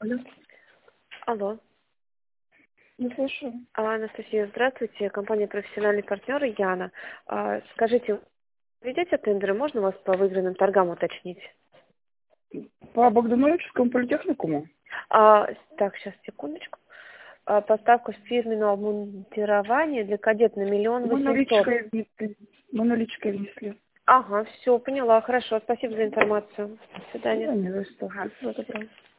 Алло. Алло. Не слышу. Анастасия, здравствуйте. Компания «Профессиональный партнер» Яна. Скажите, ведете тендеры? Можно вас по выигранным торгам уточнить? По Богдановическому политехникуму? Так, сейчас, секундочку. Поставка фирменного обмундирования для кадет на 1 Мы 800 000. наличкой внесли. Мы наличкой внесли. Ага, все, поняла. Хорошо, спасибо за информацию. До свидания. Ну, не за что. Ага, всего доброго.